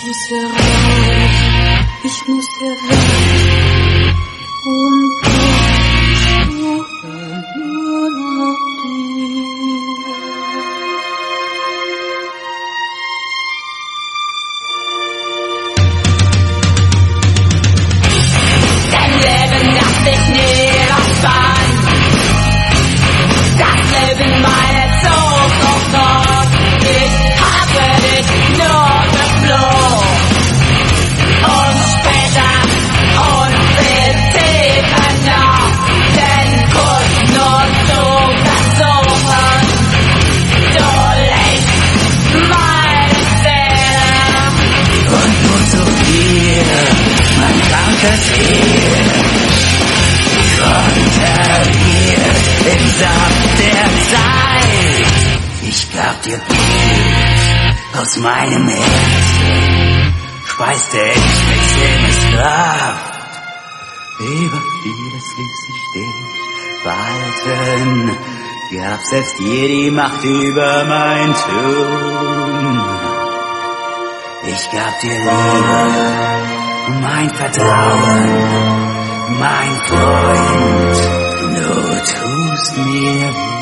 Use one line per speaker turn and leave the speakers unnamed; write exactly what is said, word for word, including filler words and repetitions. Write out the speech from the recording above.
muss heraus, ich muss herweg und ich suche nur nach dir.
Dein Leben lässt sich nie erfahren, das Leben meine Zukunft dort. Ich habe dich nur geflohen und später und viel tiefer noch den Kuss nur zu versuchen. Du legst meine Seele
und nur zu viel, mein krankes Heer, konterriert im Saft der Zeit. Ich gab dir Blut aus meinem Herzen, speiste ich mit Sinneskraft. Über vieles ließ ich dich walten, gab selbst dir die Macht über mein Tun. Ich gab dir Liebe, mein Vertrauen, mein Freund, du tust mir weh.